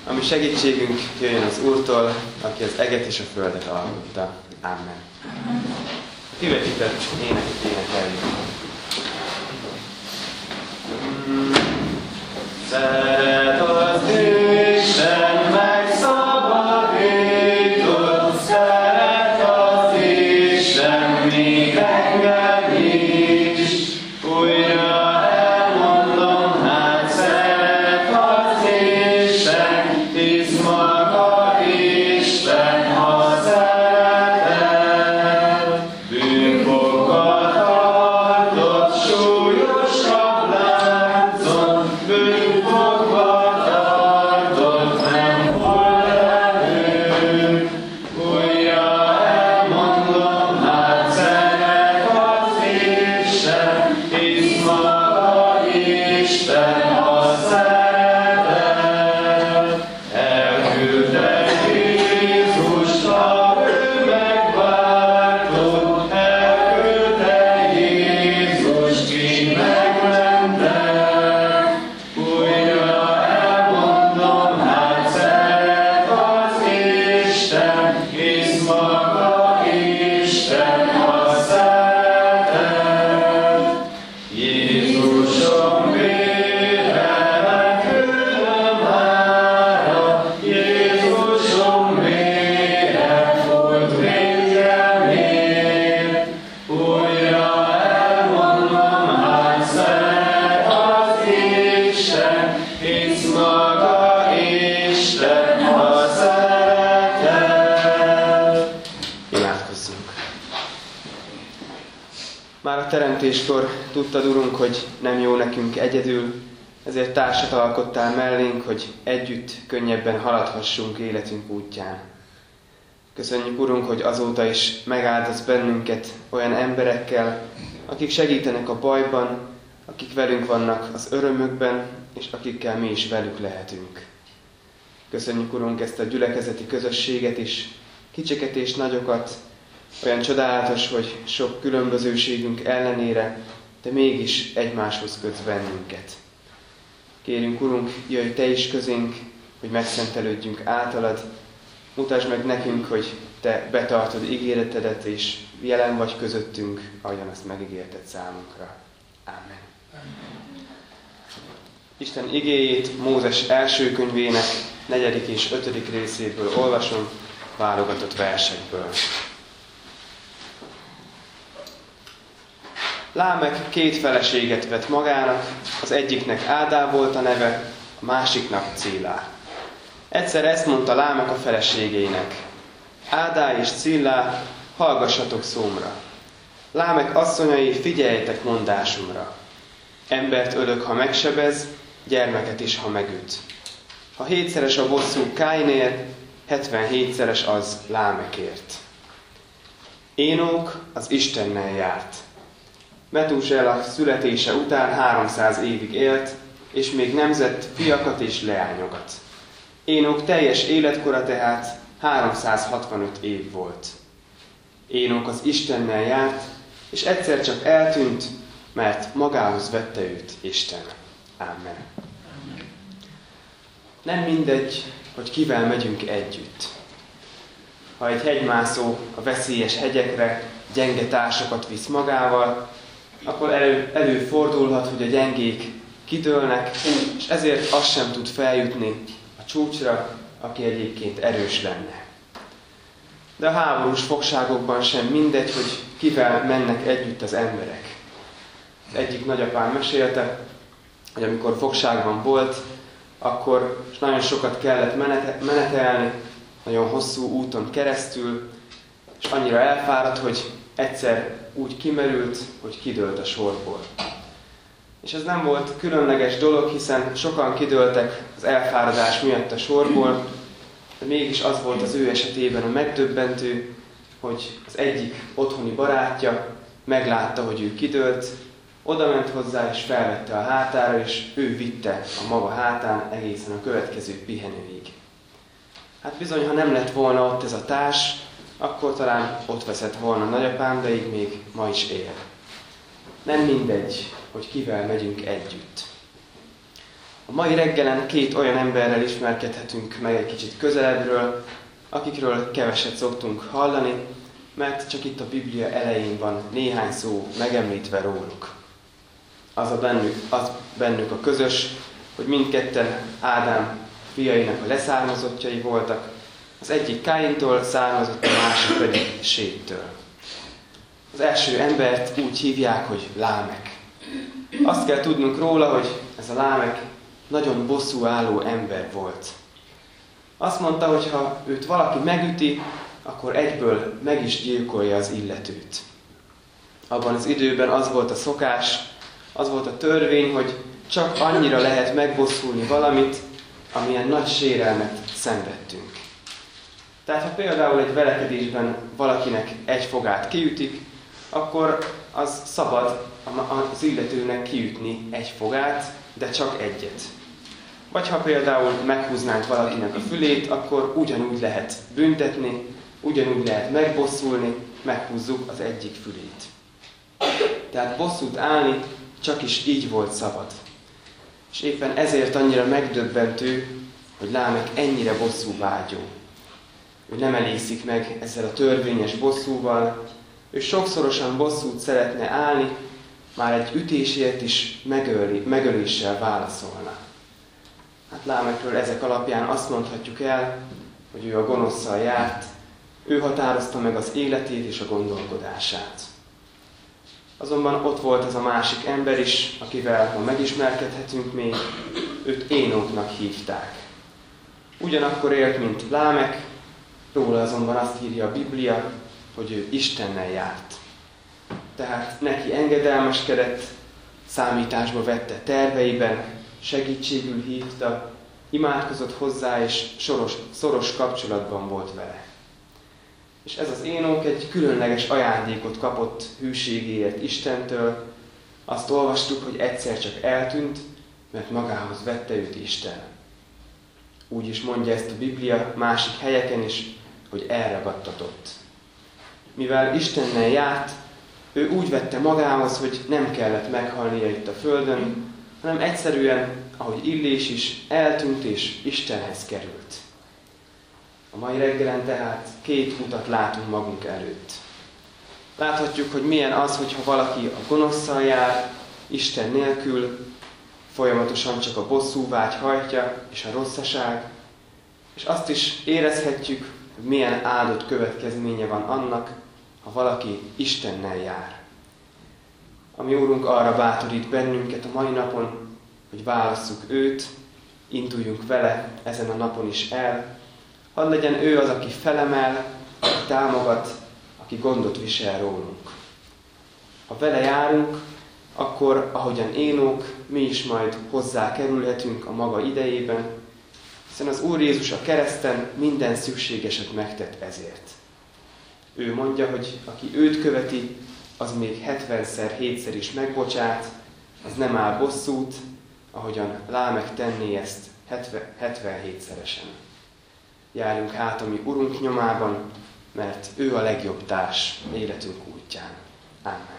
Ami segítségünk jöjjön az Úrtól, aki az eget és a földet alkotta. Amen. A kivetített éneket énekeljük. Szeret az Isten megszabadított, szeret az Isten még engem is. Újra elmondom, hát szeret az Isten, hisz maga Isten, ha szereted. Bűnfogat tartott súlyosabb láncon, bűnfogat tartott nem hol elő. Újra elmondom, hát szeret az Isten, hisz maga Isten, ha szereted. Elküldte Jézust, ha ő megváltott, elküldte Jézust, ki megmentek. Újra elmondom, hát szeret az Isten, hisz maga Isten, ha szereted. Jézusom vére megküldöm mára, Jézusom vére folyt végemért. Újra elmondom, hát szeret az Isten, hisz maga Isten, ha szereted. Imádkozzunk! Már a teremtéskor tudtad, Urunk, hogy nem jó nekünk egyedül, ezért társat alkottál mellénk, hogy együtt könnyebben haladhassunk életünk útján. Köszönjük, Urunk, hogy azóta is megáldasz bennünket olyan emberekkel, akik segítenek a bajban, akik velünk vannak az örömökben, és akikkel mi is velük lehetünk. Köszönjük, Urunk, ezt a gyülekezeti közösséget is, kicsiket és nagyokat. Olyan csodálatos, hogy sok különbözőségünk ellenére, de mégis egymáshoz kötsz bennünket. Kérünk, Urunk, jöjj Te is közénk, hogy megszentelődjünk általad. Mutasd meg nekünk, hogy Te betartod ígéretedet, és jelen vagy közöttünk, ahogyan azt megígérted számunkra. Amen. Isten igéjét Mózes első könyvének 4. és 5. részéből olvasom, válogatott versekből. Lámek 2 feleséget vett magának, az egyiknek Ádá volt a neve, a másiknak Cillá. Egyszer ezt mondta Lámek a feleségeinek: Ádá és Cillá, hallgassatok szómra. Lámek asszonyai, figyeljetek mondásomra. Embert ölök, ha megsebez, gyermeket is, ha megüt. Ha 7-szeres a bosszú Káinért, 77-szeres az Lámekért. Énók az Istennel járt. Metúsela születése után 300 évig élt, és még nemzett fiakat és leányokat. Énók teljes életkora tehát 365 év volt. Énók az Istennel járt, és egyszer csak eltűnt, mert magához vette őt Isten. Amen. Nem mindegy, hogy kivel megyünk együtt. Ha egy hegymászó a veszélyes hegyekre gyenge társakat visz magával, akkor előfordulhat, hogy a gyengék kidőlnek, és ezért az sem tud feljutni a csúcsra, aki egyébként erős lenne. De a háborús fogságokban sem mindegy, hogy kivel mennek együtt az emberek. Az egyik nagyapám mesélte, hogy amikor fogságban volt, akkor nagyon sokat kellett menetelni, nagyon hosszú úton keresztül, és annyira elfáradt, hogy egyszer úgy kimerült, hogy kidőlt a sorból. És ez nem volt különleges dolog, hiszen sokan kidőltek az elfáradás miatt a sorból, de mégis az volt az ő esetében a megdöbbentő, hogy az egyik otthoni barátja meglátta, hogy ő kidőlt, odament hozzá és felvette a hátára, és ő vitte a maga hátán egészen a következő pihenőig. Hát bizony, ha nem lett volna ott ez a társ, akkor talán ott veszett volna nagyapám, de így még ma is él. Nem mindegy, hogy kivel megyünk együtt. A mai reggelen két olyan emberrel ismerkedhetünk meg egy kicsit közelebbről, akikről keveset szoktunk hallani, mert csak itt a Biblia elején van néhány szó megemlítve róluk. Az bennük a közös, hogy mindketten Ádám fiainak a leszármazottjai voltak, az egyik Káintól származott, a másik pedig Séttől. Az első embert úgy hívják, hogy Lámek. Azt kell tudnunk róla, hogy ez a Lámek nagyon bosszúálló ember volt. Azt mondta, hogy ha őt valaki megüti, akkor egyből meg is gyilkolja az illetőt. Abban az időben az volt a szokás, az volt a törvény, hogy csak annyira lehet megbosszulni valamit, amilyen nagy sérelmet szenvedtünk. Tehát ha például egy verekedésben valakinek egy fogát kiütik, akkor az szabad az illetőnek kiütni egy fogát, de csak egyet. Vagy ha például meghúznánk valakinek a fülét, akkor ugyanúgy lehet büntetni, ugyanúgy lehet megbosszulni, meghúzzuk az egyik fülét. Tehát bosszút állni csak is így volt szabad. És éppen ezért annyira megdöbbentő, hogy Lámek ennyire bosszúvágyó. Ő nem elészik meg ezzel a törvényes bosszúval, ő sokszorosan bosszút szeretne állni, már egy ütésért is megöléssel válaszolna. Hát Lámekről ezek alapján azt mondhatjuk el, hogy ő a gonoszszal járt, ő határozta meg az életét és a gondolkodását. Azonban ott volt az a másik ember is, akivel ma megismerkedhetünk még, őt Énoknak hívták. Ugyanakkor élt, mint Lámek, róla azonban azt írja a Biblia, hogy ő Istennel járt. Tehát neki engedelmeskedett, számításba vette terveiben, segítségül hívta, imádkozott hozzá, és szoros kapcsolatban volt vele. És ez az Énok egy különleges ajándékot kapott hűségéért Istentől. Azt olvastuk, hogy egyszer csak eltűnt, mert magához vette őt Isten. Úgy is mondja ezt a Biblia másik helyeken is, hogy elragadtatott. Mivel Istennel járt, ő úgy vette magához, hogy nem kellett meghalnia itt a földön, hanem egyszerűen, ahogy Illés is, eltűnt és Istenhez került. A mai reggelen tehát két utat látunk magunk előtt. Láthatjuk, hogy milyen az, hogyha valaki a gonoszszal jár, Isten nélkül, folyamatosan csak a bosszúvágy hajtja és a rosszaság, és azt is érezhetjük, hogy milyen áldott következménye van annak, ha valaki Istennel jár. A mi Úrunk arra bátorít bennünket a mai napon, hogy válasszuk őt, induljunk vele ezen a napon is el. Hadd legyen ő az, aki felemel, aki támogat, aki gondot visel rólunk. Ha vele járunk, akkor, ahogyan Énok, mi is majd hozzá kerülhetünk a maga idejében, hiszen az Úr Jézus a kereszten minden szükségeset megtett ezért. Ő mondja, hogy aki őt követi, az még 70-szer, 7-szer is megbocsát, az nem áll bosszút, ahogyan Lámek tenné ezt 77-szeresen. Járjunk hát a mi Urunk nyomában, mert ő a legjobb társ életünk útján. Amen.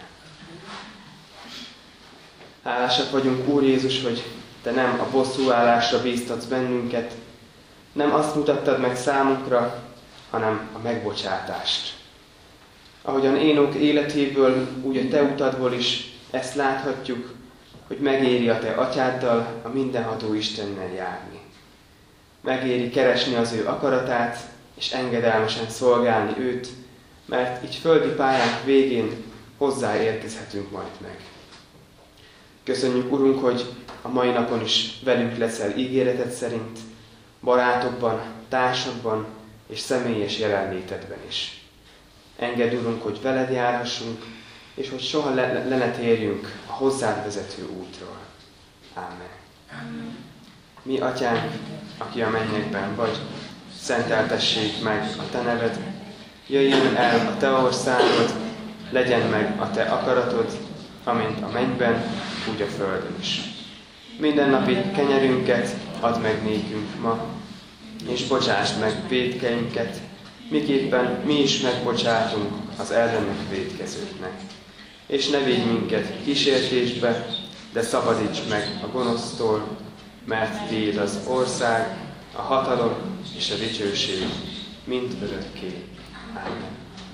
Hálásak vagyunk, Úr Jézus, hogy Te nem a bosszúállásra bíztatsz bennünket, nem azt mutattad meg számunkra, hanem a megbocsátást. Ahogyan Énok életéből, úgy a Te utadból is ezt láthatjuk, hogy megéri a Te atyáddal, a mindenható Istennel járni. Megéri keresni az ő akaratát, és engedelmesen szolgálni őt, mert így földi pályánk végén hozzáérkezhetünk majd meg. Köszönjük, Urunk, hogy a mai napon is velünk leszel ígéreted szerint, barátokban, társakban és személyes jelenlétedben is. Engedd, Urunk, hogy veled járhassunk, és hogy soha le ne térjünk a hozzád vezető útról. Amen. Mi, Atyánk, aki a mennyekben vagy, szenteltessék meg a Te neved, jöjjön el a Te országod, legyen meg a Te akaratod, amint a mennyben, úgy a földön is. Mindennapi kenyerünket add meg nékünk ma, és bocsásd meg vétkeinket, miképpen mi is megbocsátunk az ellenünk vétkezőknek. És ne védj minket kísértésbe, de szabadíts meg a gonosztól, mert tiéd az ország, a hatalom és a dicsőség, mind örökké. Ámen.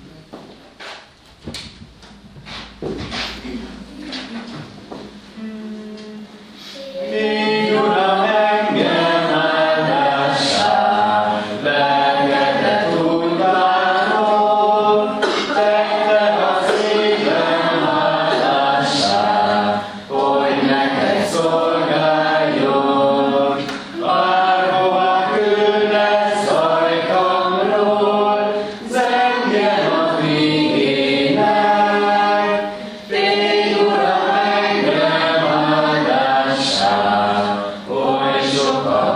Légy, Uram, engem áldássá, lelkedet úgy várom, tedd az szívem áldássá, hogy neked szolgáljon. Bárhova küldesz ajkamról, zengjen a végének. Légy, Uram, engem áldássá, oly sok a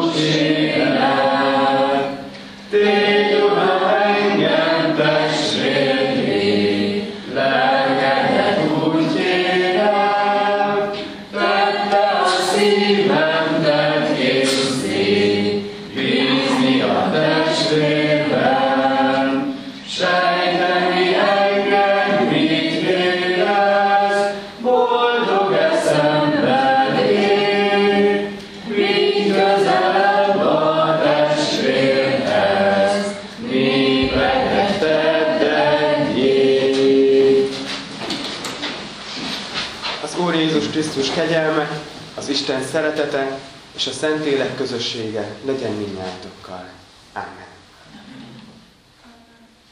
búcsélek. Tégy, Uram, engem testvérné, lelkedet úgy kérem, tedd a szívemdet készé, bízni a testvérben. Sejteni engem, mit érez, boldog eszemben él. Vigy közelebb a testvérhez, népeket tedd egyé. Az Úr Jézus Krisztus kegyelme, az Isten szeretete és a Szentlélek közössége legyen mindnyájatokkal. Ámen.